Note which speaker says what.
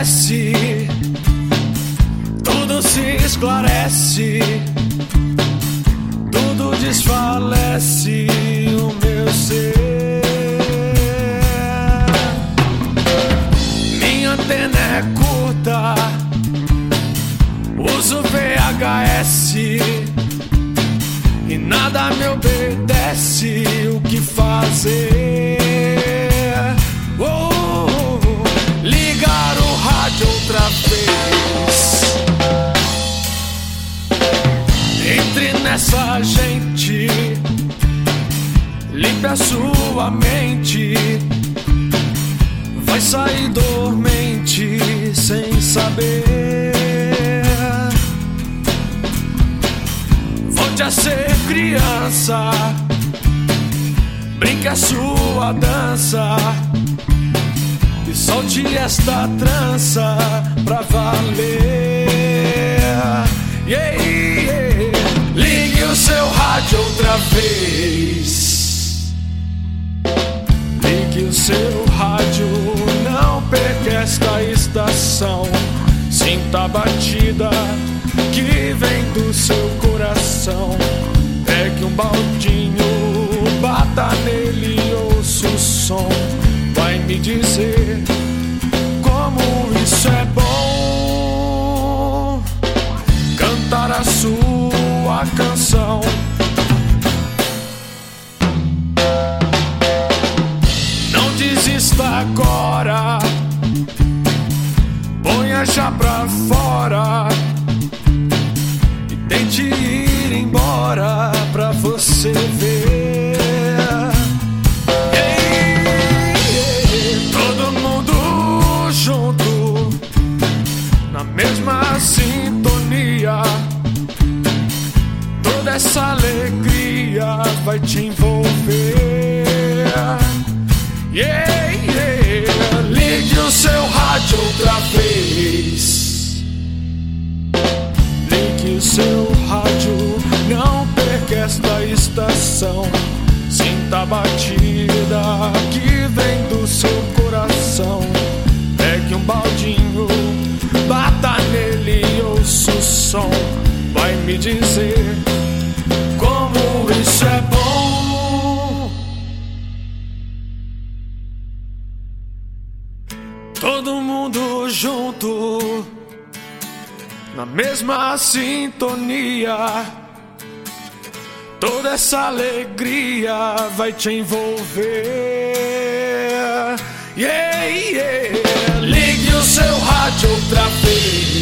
Speaker 1: acontece, tudo se esclarece, tudo desfalece o meu ser. Minha antena é curta, uso VHS e nada me obedece. O que fazer? Ligar o rádio outra vez. Entre nessa gente, limpe a sua mente. Vai sair dormente sem saber. Volte a ser criança, brinque a sua dança e solte esta trança pra valer. Yeah, yeah. Ligue o seu rádio outra vez. Ligue o seu rádio, não perca esta estação. Sinta a batida que vem do seu coração. Pegue um baldinho, bata nele e ouça o som. Vai me dizer como isso é bom, cantar a sua canção. Não desista agora, ponha já pra fora e tente ir embora pra você ver. Mesma sintonia, toda essa alegria vai te envolver. Yeah, yeah. Ligue o seu rádio outra vez. Ligue o seu rádio, não perca esta estação. Sinta a batida que vem do seu coração. Pegue um baldinho, bata nele e ouça o som. Vai me dizer como isso é bom. Todo mundo junto, na mesma sintonia, toda essa alegria vai te envolver. Yeah, yeah. Ligue o seu rádio outra vez.